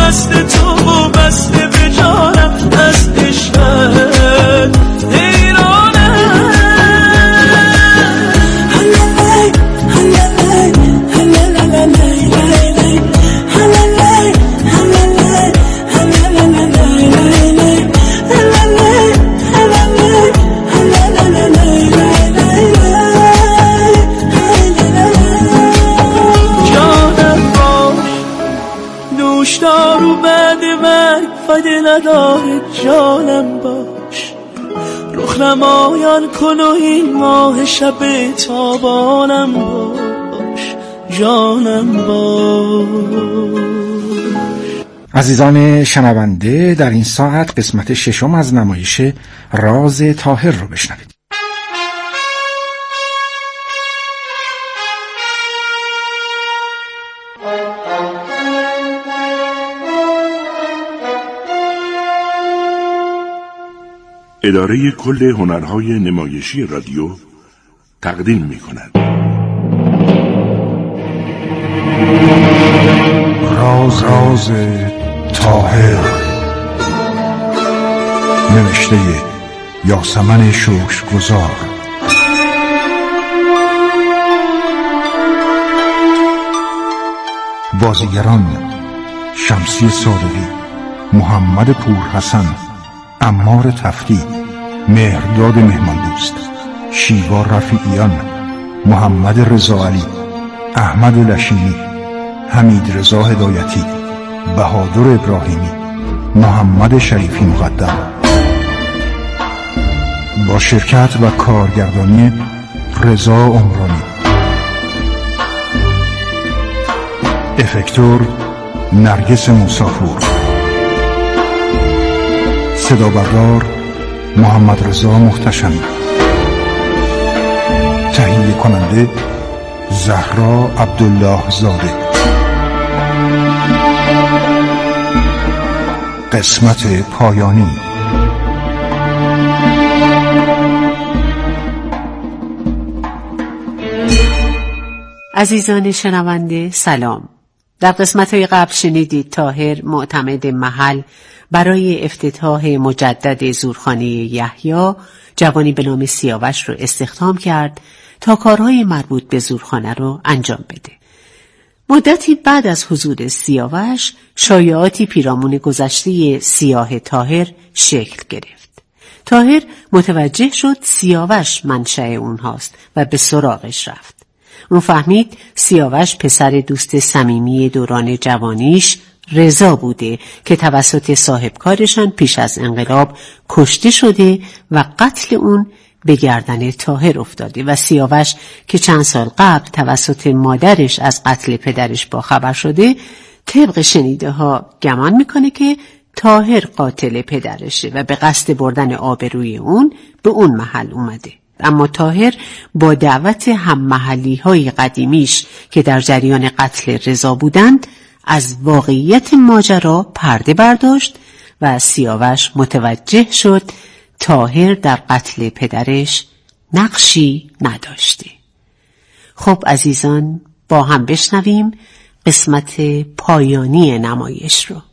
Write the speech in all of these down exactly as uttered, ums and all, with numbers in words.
مست تو و مست به جانم از عشقت حیرانم. دارو بعد مرگ فایده نداره جانم باش، رخ نمایان کن و این ماه شب تابانم باش، جانم باش. عزیزان شنونده، در این ساعت قسمت ششم از نمایش راز طاهر رو بشنوید. اداره کل هنرهای نمایشی رادیو تقدیم می کند راز راز طاهر، نوشته یاسمن شکرگزار، بازیگران شمسی صادقی، محمد پورحسن، عمار تفتی، مهرداد مهماندوست، شیوا رفیعیان، محمد رضا علی، احمد لشینی، حمید رضا هدایتی، بهادر ابراهیمی، محمد شریفی مقدم، با شرکت و کارگردانی رضا عمرانی. افکتور نرگس موسافور، صدا بردار محمد رضا محتشمی، تهیه کننده زهرا عبدالله زاده. قسمت پایانی. عزیزان شنونده سلام. در قسمت‌های قبل شنیدید طاهر معتمد محل برای افتتاح مجدد زورخانه یحیی جوانی به نام سیاوش رو استخدام کرد تا کارهای مربوط به زورخانه رو انجام بده. مدتی بعد از حضور سیاوش شایعاتی پیرامون گذشته سیاه طاهر شکل گرفت. طاهر متوجه شد سیاوش منشأ اونهاست و به سراغش رفت. اون فهمید سیاوش پسر دوست صمیمی دوران جوانیش رضا بوده که توسط صاحبکارشان پیش از انقلاب کشته شده و قتل اون به گردن طاهر افتاده و سیاوش که چند سال قبل توسط مادرش از قتل پدرش باخبر شده طبق شنیده ها گمان میکنه که طاهر قاتل پدرشه و به قصد بردن آبروی اون به اون محل اومده. اما طاهر با دعوت هم محلی های قدیمیش که در جریان قتل رضا بودند از واقعیت ماجرا پرده برداشت و سیاوش متوجه شد طاهر در قتل پدرش نقشی نداشته. خب عزیزان با هم بشنویم قسمت پایانی نمایش رو.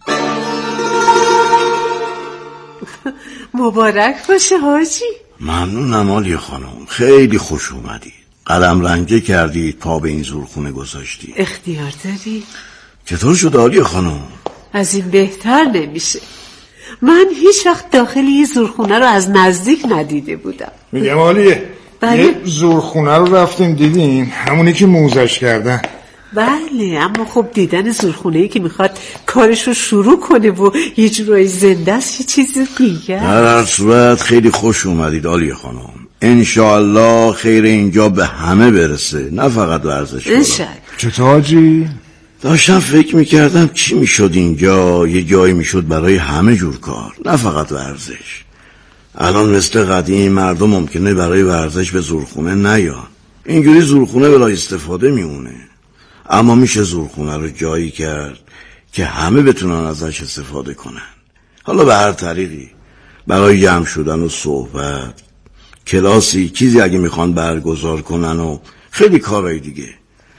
مبارک باشه حاجی. ممنونم عالی خانم، خیلی خوش اومدید. قلم رنگه کردید، پا به این زورخونه گذاشتید. اختیار داری. چطور شد عالی خانم؟ از این بهتر نمیشه. من هیچ وقت داخل یه زورخونه رو از نزدیک ندیده بودم. میگم عالیه. بله؟ یه زورخونه رو رفتیم دیدیم، همونی که موزش کردن. بله، اما خب دیدن زورخونه‌ای که میخواد کارش رو شروع کنه و یه جورایی زنده است یه چیزی دیگه. در هر صورت خیلی خوش اومدید عالی خانم. انشاءالله خیر اینجا به همه برسه، نه فقط ورزش. انشاءالله. چطور حاجی؟ داشتم فکر میکردم چی میشد اینجا یه جایی میشد برای همه جور کار، نه فقط ورزش. الان مثل قدیم مردم ممکنه برای ورزش به زورخونه نیان، اینجوری زورخونه بلا استفاده میمونه. اما میشه زورخونه رو جایی کرد که همه بتونن ازش استفاده کنن، حالا به هر طریقی، برای جمع شدن و صحبت، کلاسی، چیزی اگه میخوان برگزار کنن و خیلی کارهای دیگه.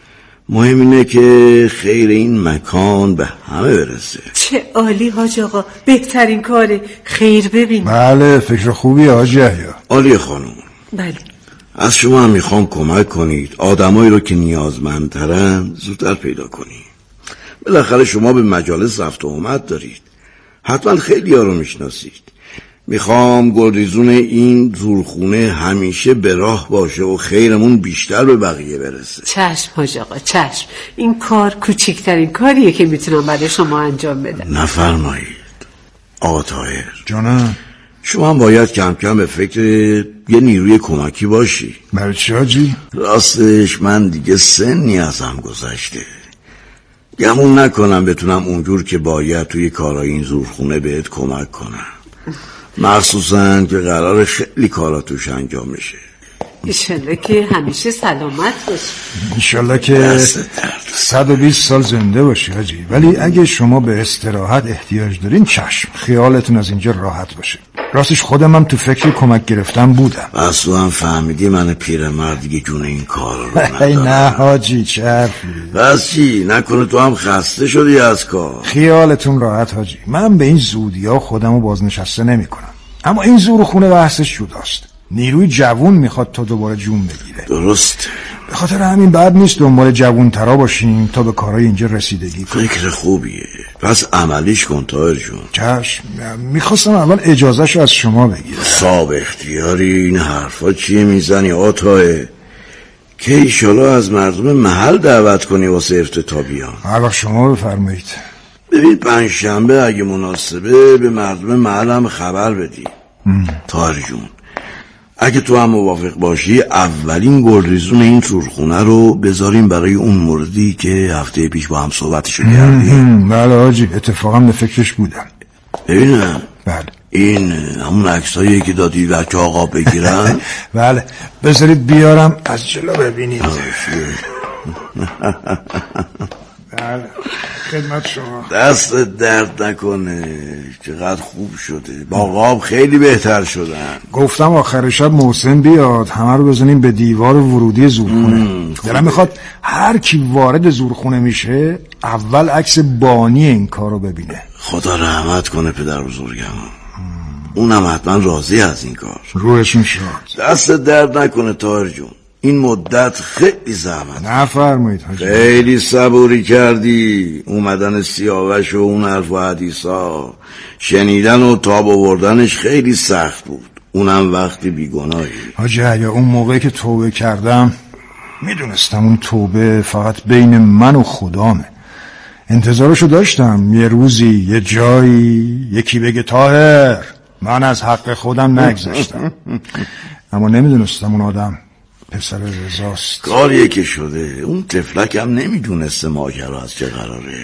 مهم اینه که خیر این مکان به همه برسه. چه عالی حاج آقا، بهترین کاره، خیر ببین. بله فکر خوبی حاج یحیی. عالی خانم. بله. از شما هم میخوام کمک کنید آدمایی رو که نیازمندترن زودتر پیدا کنید. بالاخره شما به مجالس رفت و آمد دارید، حتما خیلی ها رو میشناسید. میخوام گلریزون این زورخونه همیشه به راه باشه و خیرمون بیشتر به بقیه برسه. چشم حاج آقا، چشم. این کار کوچکترین کاریه که میتونم برای شما انجام بدم. نفرمایید آقا طاهر. جانم. شما هم باید کم کم به فکر یه نیروی کمکی باشی. برای چی حاجی؟ راستش من دیگه سنی ازم گذشته، گمون نکنم بتونم اونجور که باید توی کارهای این زورخونه بهت کمک کنم، مخصوصا که قرار خیلی کارا توش انجام میشه. ایشالله که همیشه سلامت باشی. ایشالله که صد و بیست سال زنده باشی حاجی. ولی اگه شما به استراحت احتیاج دارین چشم، خیالتون از اینجا راحت باشه. راستش خودم هم تو فکر کمک گرفتن بودم. بس تو هم فهمیدی من پیرمرد دیگه جون این کار رو ندارم. نه حاجی چه حرفی. بس چی؟ نکنه تو هم خسته شدی از کار؟ خیالتون راحت حاجی، من به این زودی ها خودم رو بازنشسته نمی کنم. اما این زورخونه بحثش جداست. نیروی جوون میخواد تا دوباره جون بگیره. درست. به خاطر همین بد نیست دنبال جوون ترا باشیم تا به کارهای اینجا رسیدگی کنیم. فکر خوبیه، پس عملیش کن طاهر جون. چشم. میخواستم اول اجازهشو از شما بگیرم. صاحب اختیاری این حرفا چیه میزنی آقا طاهر؟ که ایشالا از مردم محل دعوت کنی واسه افتتاحیان. هر وقت شما بفرمایید. ببین پنجشنبه اگه مناسبه به مردم محل هم خبر بدی. طاهر جون اگه تو هم موافق باشی اولین گلریزون این زورخونه رو بذاریم برای اون موردی که هفته پیش با هم صحبتشو کردیم. بله حاجی، اتفاقا به فکرش بودم. ببینم. بله. این همون عکسایی که دادی بچه آقا بگیرن؟ بله بذارید بیارم از جلو ببینید. بله خدمت شما. دست درد نکنه، چقدر خوب شده. باقام خیلی بهتر شدن. گفتم آخر شب محسن بیاد همه رو بزنیم به دیوار ورودی زورخونه. دلم میخواد هر کی وارد زورخونه میشه اول عکس بانی این کار رو ببینه. خدا رحمت کنه پدر بزرگم، اونم حتما راضی از این کار. روحشون شاد. دست درد نکنه طاهر جون، این مدت خیلی زحمت. نفرمایید حاجی. خیلی صبوری کردی. اومدن سیاوش و اون حرف و حدیثا شنیدن و تاب آوردنش خیلی سخت بود، اونم وقتی بیگناهی. حاجی یا اون موقعی که توبه کردم میدونستم اون توبه فقط بین من و خدامه. انتظارشو داشتم یه روزی یه جایی یکی بگه طاهر من از حق خودم نگذشتم. اما نمیدونستم اون آدم پسر رضاست. کاریه که شده. اون تفلک هم نمیدونسته ماجرا از چه قراره.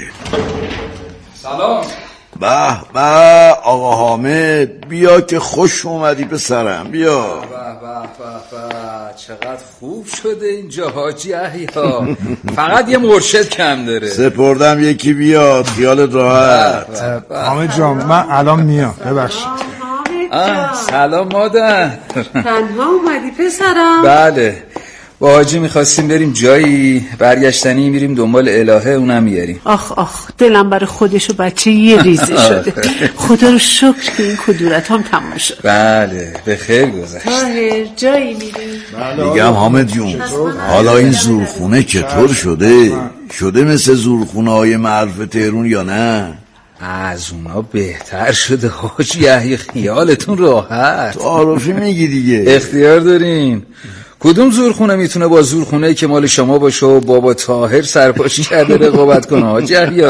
سلام. به به آقا حامد، بیا که خوش اومدی پسرم، بیا. به به به به چقدر خوب شده اینجا حاجی یحیی. فقط یه مرشد کم داره. سپردم یکی بیاد، خیالت راحت. حامد جان من الان میام، ببخشید. سلام مادر. تنها اومدی پسرم؟ بله با حاجی میخواستیم بریم جایی، برگشتنی میریم دنبال الهه اونم میاریم. آخ آخ دلم برای خودش و بچه یه ریزه شده. خدا رو شکر که این کدورت هم تمام شد. بله به خیر گذشت. طاهر جایی میریم؟ میگم حامد جون حالا این زورخونه چطور شده؟ شده مثل زورخونه های معروف تهرون یا نه؟ از اونا بهتر شده حاجی یحیی، خیالتون راحت. تعارفی میگی دیگه. اختیار دارین. کدوم زورخونه میتونه با زورخونه‌ای که مال شما باشه و بابا طاهر سرپاشی کرده رقابت کنه حاجی یحیی؟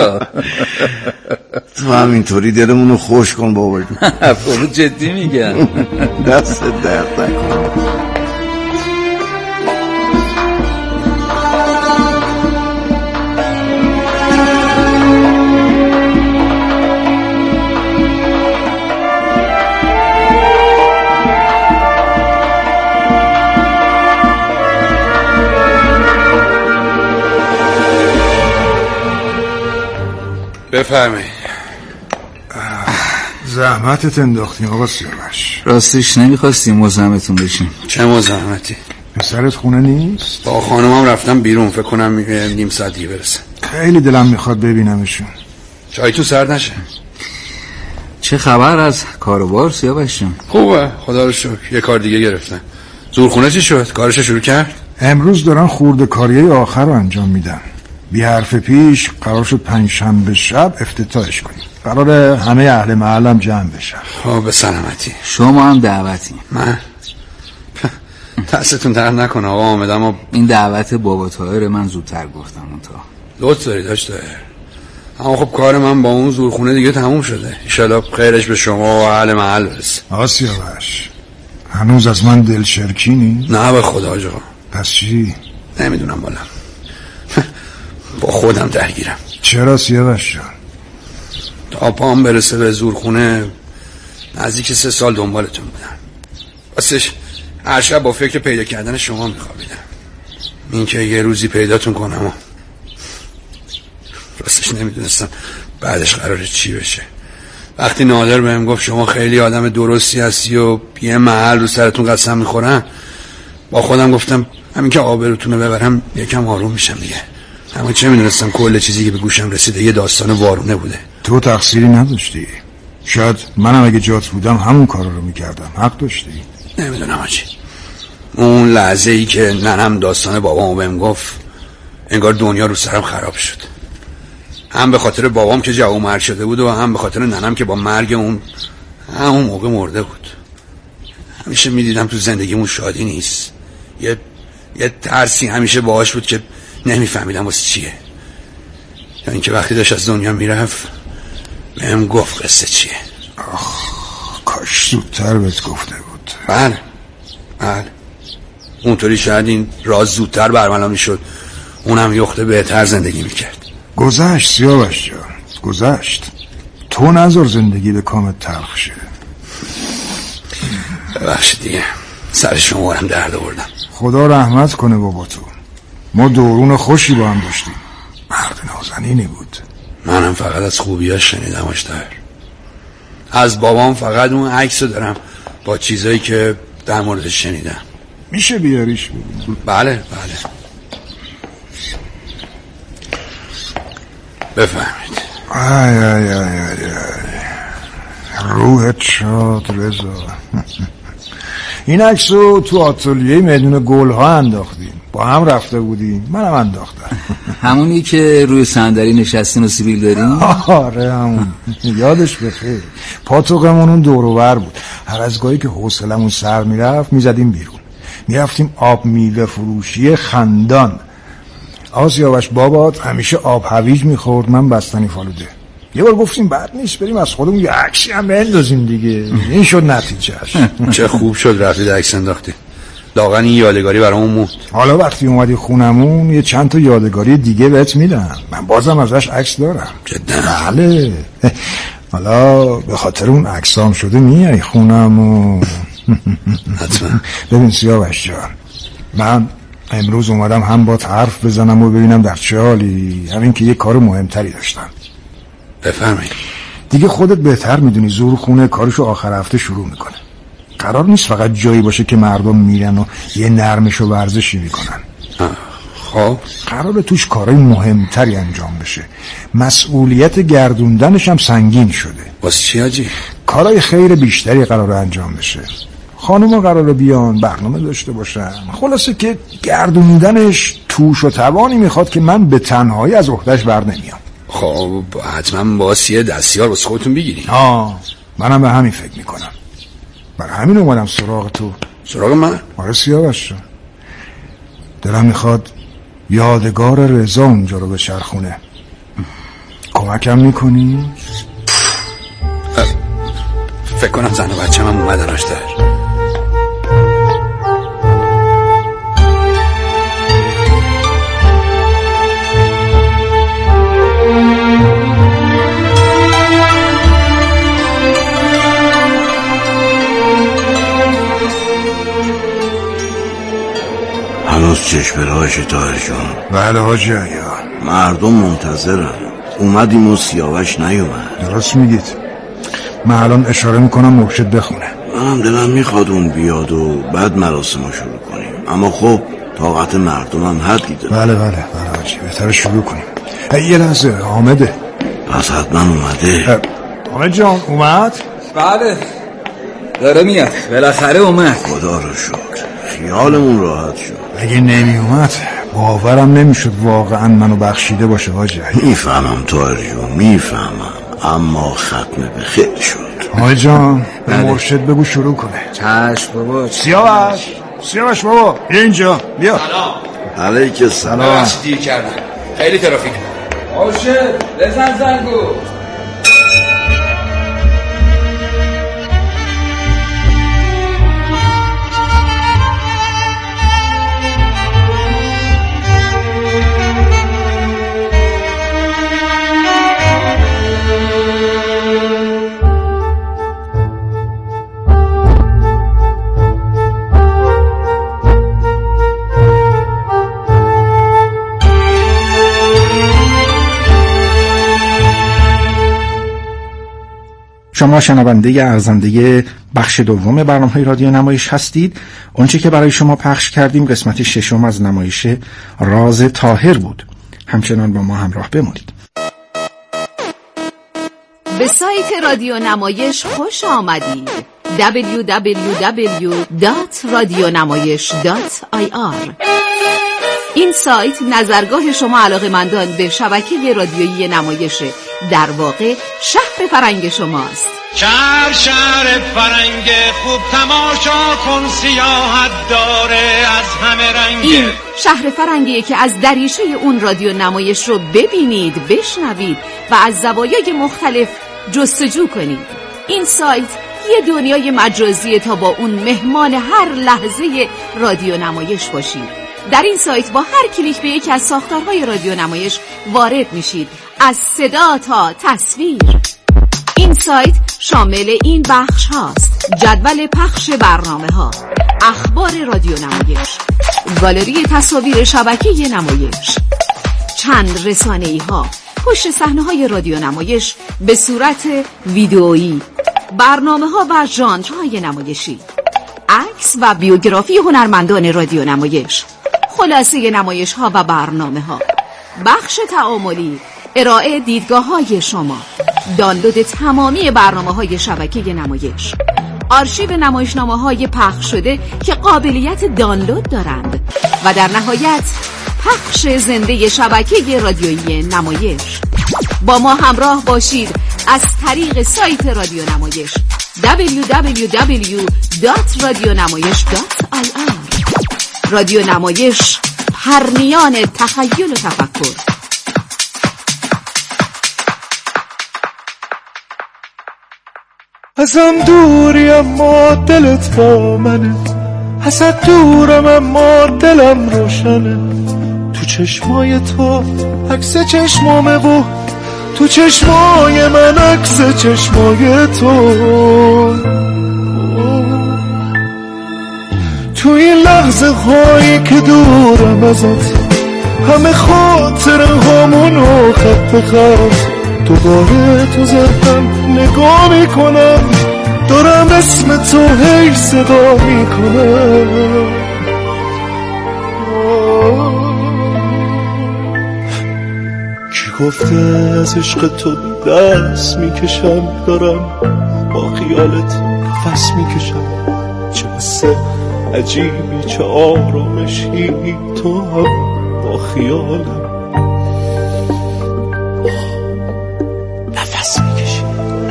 تو همینطوری دلمونو خوش کن بابا جون. بابا جدی میگم. دست درد نکن. بفرمایید. زحمتت انداختیم آقا سیاوش. راستش نمیخواستیم مزاحمتون بشیم. چه مزاحمتی؟ پسرت خونه نیست؟ با خانمم رفتم بیرون، فکر کنم نیم ساعت دیگه برسه. خیلی دلم میخواد ببینمشون. چایتون سرد نشه. چه خبر از کاروبار سیاوش جان؟ خوبه خدا رو شکر. یه کار دیگه گرفتن. زورخونه چی شد؟ کارش شروع کرد؟ امروز دارن خورده کاریه آخر رو انجام میدن. بی حرف پیش قرار شد پنجشنبه شب افتتاحش کنیم. قراره همه اهل محلم جمع بشن. خب به سلامتی. شما هم دعوتی. من دستتون درد نکنه آقا آمد، اما این دعوت بابا طاهر من زودتر گفتم اون تا لطف داری داشته. اما خب کار من با اون زورخونه دیگه تموم شده. انشالله خیرش به شما و اهل محل برسه. آسیاوش هنوز از من دل شرکینی؟ نه به خدا آقا. پس چی؟ نمیدونم بالا با خودم درگیرم. چرا سیاوش جان؟ تا پام برسه به زورخونه نزدیک سه سال دنبالتون بودم. واسش هر شب با فکر پیدا کردن شما میخوابیدم. این که یه روزی پیداتون کنم و راستش نمیدونستم بعدش قراره چی بشه. وقتی نادر بهم گفت شما خیلی آدم درستی هستی و یه محل رو سرتون قسم میخورن، با خودم گفتم همین که آبروتون رو ببرم یکم آروم میشم دیگه. اما چه میدونستم کل چیزی که به گوشم رسیده یه داستان وارونه بوده. تو تقصیری نداشتی. شاید منم اگه جات بودم همون کار رو میکردم. حق داشتی. نمیدونم آجی. اون لحظه ای که ننم داستان بابامو بهم گفت انگار دنیا رو سرم خراب شد. هم به خاطر بابام که جوان مرد شده بود و هم به خاطر ننم که با مرگ اون همون موقع مرده بود. همیشه میدیدم تو زندگیمون شادی نیست. یه یه ترسی همیشه باهاش بود که نمیفهمیدم واسه چیه. یا اینکه وقتی داشت از دنیا میرفت بهم گفت قصه چیه. آخ کاش زودتر بهت گفته بود. بله بله اونطوری شاید این راز زودتر برملا میشد، اونم یخته بهتر زندگی میکرد. گذشت سیاوش جان، گذشت. تو نذار زندگی به کامت تلخ شه. ببخشید دیگه سر شما هم درد آوردم. خدا رحمت کنه بابا تو. ما دورون خوشی با هم داشتیم. مرد نازنینی بود. منم فقط از خوبیاش شنیدم اشتر. از بابام فقط اون عکسو دارم با چیزایی که در موردش شنیدم. میشه بیاریش ببین؟ بله بله بفهمید. آی آی آی آی آی روحت شاد رضا. این عکسو تو آتلیه میدون گلها انداختیم. با هم رفته بودیم. منم انداختم. همونی که روی صندلی نشستین و سیبیل دارین؟ آره همون. یادش بخیر. پاتوقمون اون دور و بر بود. هر از گاهی که حوصلمون سر میرفت میزدیم بیرون. میرفتیم آب میوه فروشی خندان. آسیاوش بابات همیشه آب هویج میخورد، من بستنی فالوده. یه بار گفتیم بعد نیست بریم از خودمون یه عکسی هم بندازیم دیگه. این شد نتیجهش. چه خوب شد رفتید عکس انداختی. لاغن این یادگاری برامون موند. حالا وقتی اومدی خونمون یه چند تا یادگاری دیگه بهت میدم. من بازم ازش عکس دارم. جدا؟ بله. حالا به خاطر اون عکسام شده میای خونمون. حتما. ببین سیاوش جان، من امروز اومدم هم با حرف بزنم و ببینم در چه حالی. همین که یه کار مهمتری داشتم. بفرمایید. دیگه خودت بهتر میدونی زورخونه کارشو آخر هفته شروع میکنه. قرار نیست فقط جایی باشه که مردم میرن و یه نرمش و ورزشی میکنن. خب قراره توش کارهای مهمتری انجام بشه. مسئولیت گردوندنش هم سنگین شده. واسه چی آجی؟ کارهای خیر بیشتری قراره انجام بشه. خانوما قراره بیان برنامه داشته باشن. خلاصه که گردوندنش توش و توانی میخواد که من به تنهایی از عهده‌اش بر نمیام. خب حتما باید یه دستیار واسه خودتون بگیرین. آه منم به همین فکر میکنم. برای همین اومدم سراغ تو. سراغ من؟ آره سیاوش جان، دلم میخواد یادگار رضا اونجا رو به چرخونه. کمکم میکنی؟ فکر کنم زن و بچه من اومدن اشتر. هنوز چشم راهش طاهر جان؟ بله حاجی عیان. مردم منتظرن. اومدیم و سیاوش نیومد. درست میگید. من الان اشاره میکنم مرشد بخونه. منم دلم میخواد اون بیاد و بعد مراسم رو شروع کنیم. اما خب طاقت مردمم حدی داره. بله بله بله حاجی، بهتره شروع کنیم. یه لحظه، حامده پس حتما اومده. حامد جان اومد؟ بله داره میاد، بالاخره اومد. خدا رو شکر، خیالمون راحت شد. اگه نمی اومد باورم نمیشد واقعا منو بخشیده باشه حاجی. میفهمم طاهر جون، میفهمم، اما ختم به خیر شد. حامد جان به مرشد بگو شروع کنه. چشم بابا. سیاوش سیاوش بابا بیا اینجا، بیا. سلام. علیک السلام. ببخشید دیر کردم، خیلی ترافیک. مرشد بزن زنگو. شما شنونده ارزنده بخش دوم برنامه‌های رادیو نمایش هستید. اونچه که برای شما پخش کردیم قسمت ششم از نمایش راز طاهر بود. همچنان با ما همراه بمونید. به سایت رادیو نمایش خوش آمدید. دبلیو دبلیو دبلیو دات رادیونمایش دات آی آر. این سایت نظرگاه شما علاقه‌مندان به شبکه رادیویی نمایش، در واقع شهر فرنگ شماست. شهر شهر فرنگ خوب، تماشا کن سیاحت داره از همه رنگ. این شهر فرنگیه که از دریچه اون رادیو نمایش رو ببینید، بشنوید و از زوایای مختلف جستجو کنید. این سایت یه دنیای مجازیه تا با اون مهمان هر لحظه رادیو نمایش باشید. در این سایت با هر کلیک به یکی از ساختارهای رادیو نمایش وارد میشید، از صدا تا تصویر. این سایت شامل این بخش هاست: جدول پخش برنامه ها، اخبار رادیو نمایش، گالری تصاویر شبکه نمایش، چند رسانه‌ای ها، پشت صحنه های رادیو نمایش به صورت ویدئویی، برنامه ها و ژانرهای نمایشی، عکس و بیوگرافی هنرمندان رادیو نمایش، خلاصه نمایش ها و برنامه ها، بخش تعاملی، ارائه دیدگاه های شما، دانلود تمامی برنامه های شبکه نمایش، آرشیو نمایشنامه های پخش شده که قابلیت دانلود دارند و در نهایت پخش زنده شبکه رادیویی نمایش. با ما همراه باشید از طریق سایت رادیو نمایش دبلیو دبلیو دبلیو دات رادیونمایش دات آی آر. رادیو نمایش، پرنیان تخیل و تفکر. ازم دوری اما دلت با منه، ازت دورم اما دلم روشنه. تو چشمای تو عکس چشمامه و تو چشمای من عکس چشمای تو. تو این لحظه هایی که دورم ازت، همه خاطر همونو خط به خط دوباره تو ذهنم نگاه میکنم، دارم اسم تو هی صدا میکنم. کی گفته از عشق تو دست میکشم، دارم با خیالت نفس میکشم. چه قصه عجیبی، چه آرامشی، تو هم با خیالم نفس میکشی.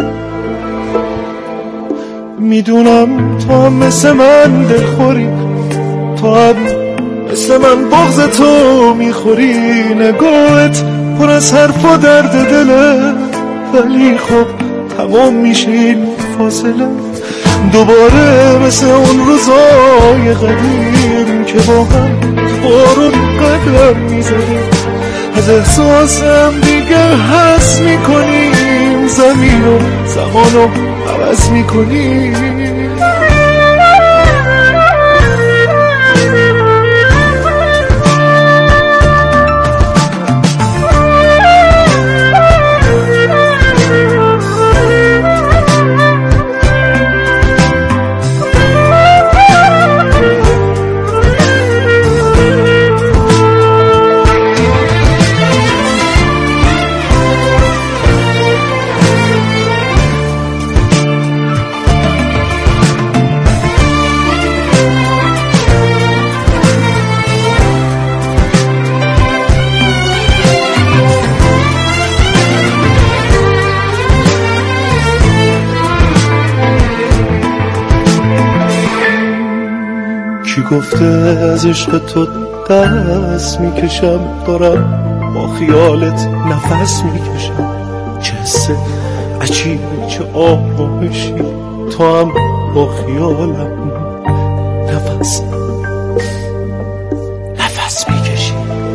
میدونم تو هم مثل من دلخوری، تو هم مثل من بغض تو میخوری. نگاهت پر از حرف و درد دله، ولی خب تمام میشه این فاصله. دوباره مثل اون روزای قدیم که با هم بارون قدم میزدیم، از احساسم دیگه حس میکنیم، زمین و زمانو عوض میکنیم. کی گفته از عشق تو دست میکشم، دارم با خیالت نفس میکشم. چه حسه عجیبه، چه آرامشی، تو هم با خیالم نفس نفس میکشی.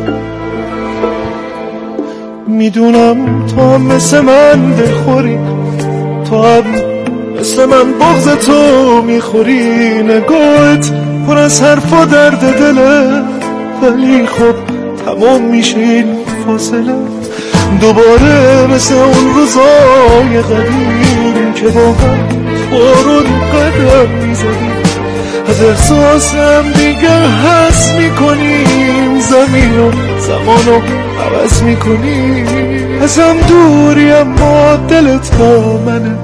میدونم تو هم مثل من دلخوری، تو هم مثل من بغض تو میخوری. نگاهت پر از حرف و درد دله، ولی خب تمام میشه این فاصله. دوباره مثل اون روزای قدیم که با هم بارون قدم میزدیم. از احساسم دیگه حس میکنیم، زمین و زمانو عوض میکنیم. ازم دوری اما دلت با منه.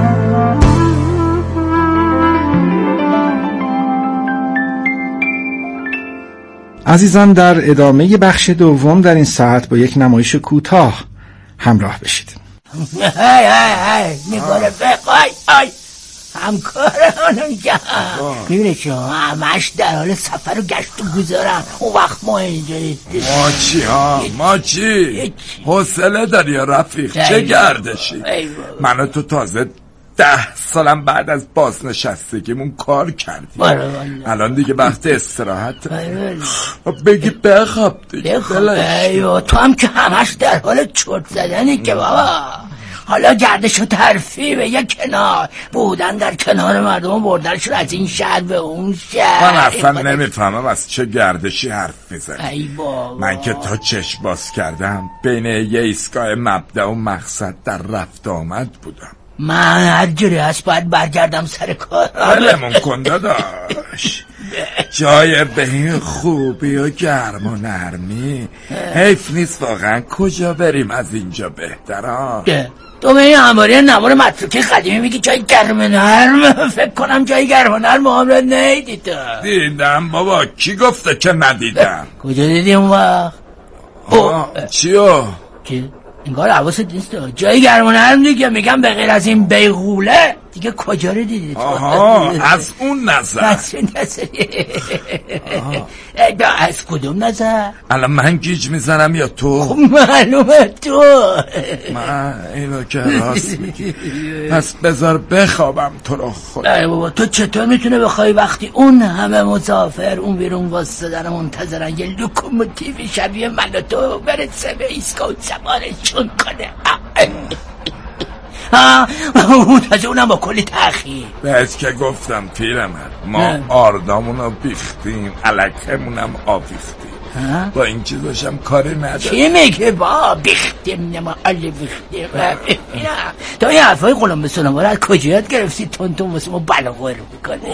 عزیزان، در ادامه بخش دوم در این ساعت با یک نمایش کوتاه همراه بشید. های های های نگاره بخوای آی همکارانو جا میبینه چه همش در حال سفر و گشت و گذارن. اون وقت ما اینجا ما چی ها ما چی حوصله داری یا رفیق؟ چه گردشی؟ من تو تازه ده سالم بعد از بازنشستگیمون کار کردیم، الان دیگه وقت استراحت. بگی بخواب دیگه. ایوه تو هم که همش در حال چرت زدنی که بابا. حالا گردش و ترفیع یه کنار بودن، در کنار مردم بردنشون از این شهر به اون شهر. من اصلا نمیفهمم از چه گردشی حرف میزنی. من که تا چشم باز کردم بین یه ایستگاه مبدأ و مقصد در رفت آمد بودم. من هر جوری هست باید برگردم سر کار. بلمون کن داداش، جای به این خوبی و گرم و نرمی حیف نیست واقعا. کجا بریم از اینجا بهترا؟ تو به این همواره نوار متروکی قدیمی میگی جای گرم و نرم. فکر کنم جای گرم و نرم عمرت ندیدی تو. دیدم بابا، کی گفته که ندیدم؟ کجا دیدی اون وقت؟ چیو؟ چی؟ انگار حواست نیست. جای گرم و نرم دیگه میگم به غیر از این بیغوله دیگه کجا رو دیدی؟ آها از اون نظر. از اون نظر. از کدوم نظر؟ الان من گیج میزنم یا تو؟ خب معلومه تو. من اینو که راست میگی. پس بذار بخوابم تو رو خود. ای بابا تو چطور میتونه بخوای وقتی اون همه مسافر اون بیرون واسدن منتظرن یه لوکوموتیو شبیه من و تو برسه به ایستگاه سوارشون کنه؟ ها تازه اونم با کلی تأخیر. بهت که گفتم پیرمرد، ما آردامونو بیختیم، علکمونم آویختیم. با این چیزاشم کاری ندارم. چی میگه با بیختیم نما علی بیختیم؟ تا این حرفای غلام به سلام از کجا یاد گرفتی تون تون واسه ما بلغور میکنه؟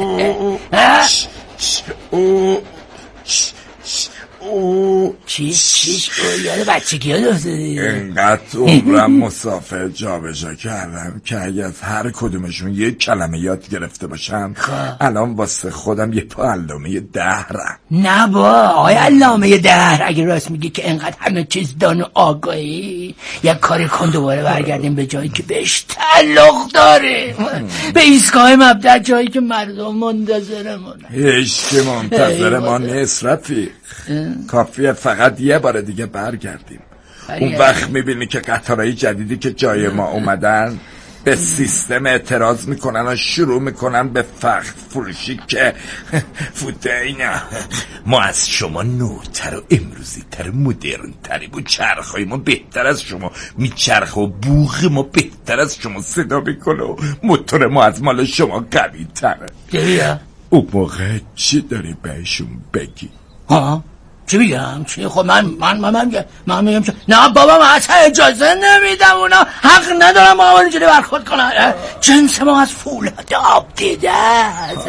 او چی چی یاد بچگی ها دفته اینقدر عمرم مسافر جا به جا کردم که اگه از هر کدومشون یک کلمه یاد گرفته باشم الان واسه خودم یه پا علامه دهرم. نه با آیا علامه دهر اگه راست میگی که اینقدر همه چیز دان و آگاهی، یک کاری کن دوباره برگردیم به جایی که بهش تعلق داریم، به ایستگاه مبدأ، جایی که مردم منتظرمونه. هیچ که منتظر ما نیست رفیق، کافیه فقط یه بار دیگه برگردیم. اون وقت میبینی که قطارهای جدیدی که جای ما اومدن به سیستم اعتراض میکنن و شروع میکنن به فخر فروشی که فوته اینا ما از شما نوتر و امروزی تر مدرن تری بود، چرخهای ما بهتر از شما میچرخ و بوغ ما بهتر از شما صدا میکنه و موتور ما از مال شما قوی تره. اون موقع چی داری بهشون بگی؟ ها؟ چی بگم؟ چی؟ خب من من من من میگم من میگم چه؟ نه بابا من اصلا اجازه نمیدم، اونا حق ندارم ما اول اینجوری برخورد کنن. جنس ما از فولاد آب دیده است.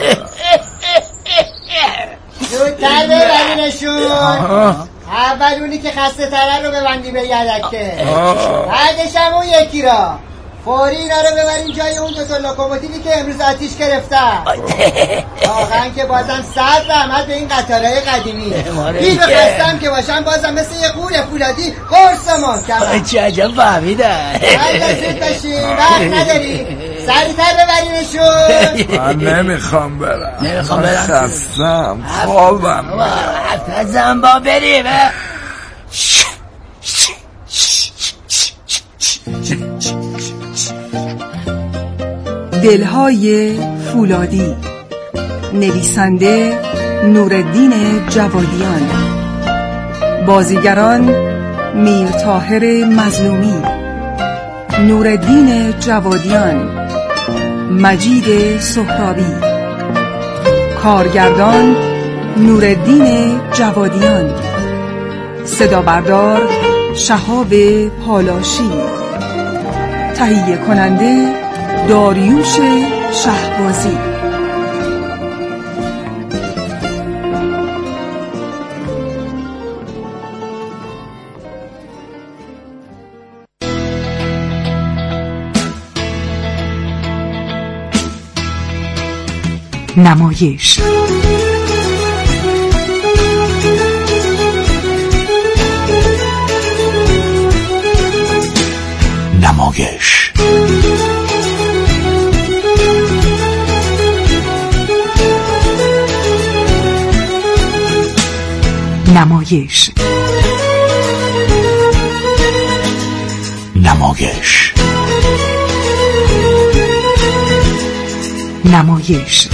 زودتر ببرینشون، اول اونی که خسته تره رو ببندی به یدکه، بعدش هم اون یکی را. فوری اینا رو ببرین جای اون دو تا لوکوموتیوی که امروز آتیش گرفتن. واقعا که بازم صد رحمت به این قطارهای قدیمی. بی بخواستم که باشم بازم مثل یه قور فولادی قرص محکمم. چه عجب فهمیدن. هر دستید باشین وقت نداری سریعتر ببرینشون. من نمیخوام برم نمیخوام برم خستم خوابم حرف نزن با بریم. دلهای فولادی، نویسنده نورالدین جوادیان، بازیگران میر طاهر مظلومی، نورالدین جوادیان، مجید سهرابی، کارگردان نورالدین جوادیان، صدا بردار شهاب پالاشی، تهیه کننده داریوش شهبازی. نمایش نمایش نمایش نمایش نمایش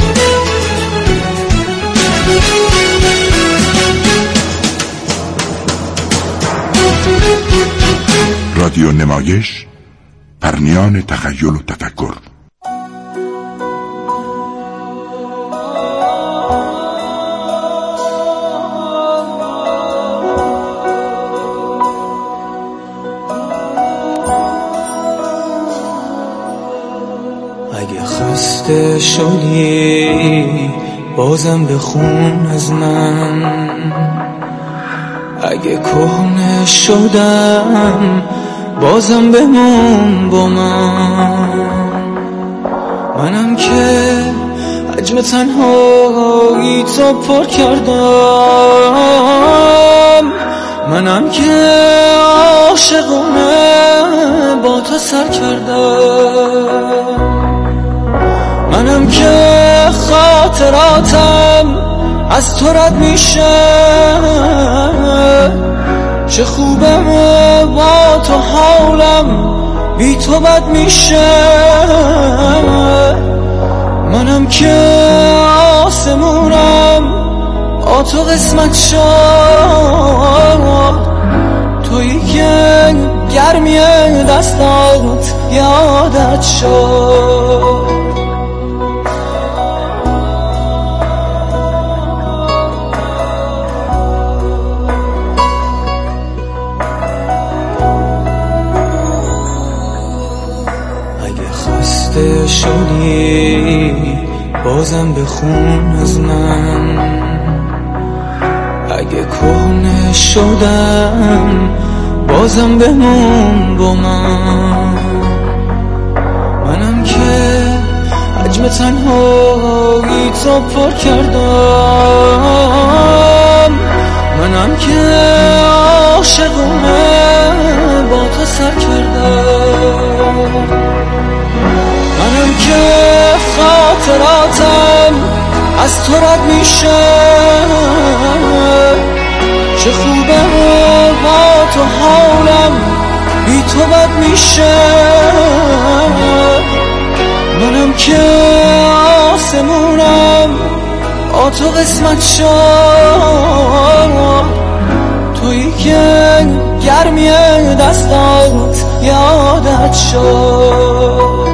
رادیو نمایش، پرنیان تخیل و تفکر. اگه خسته شدی بازم بخون از من، اگه کهنه شدم بازم بمون با من. منم که حجم تنهایی تو پر کردم، منم که عاشقونه با تو سر کردم، منم که خاطراتم از تو رد میشه. چه خوبه با تو حالم بی تو بد میشه. منم که آسمونم با تو قسمت شد، تویی که گرمی دستات یادت شد. شدی بازم بخون از من، اگه کهنه شدم بازم بمون با من. منم که حجم تنهایی تو پر کردم، منم که عاشقونه با تو سر کردم، منم که خاطراتم از تو رد میشه. چه خوبه با تو حالم بی تو بد میشه. منم که آسمونم با تو قسمت شد، تویی که گرمی دستات یادت شد.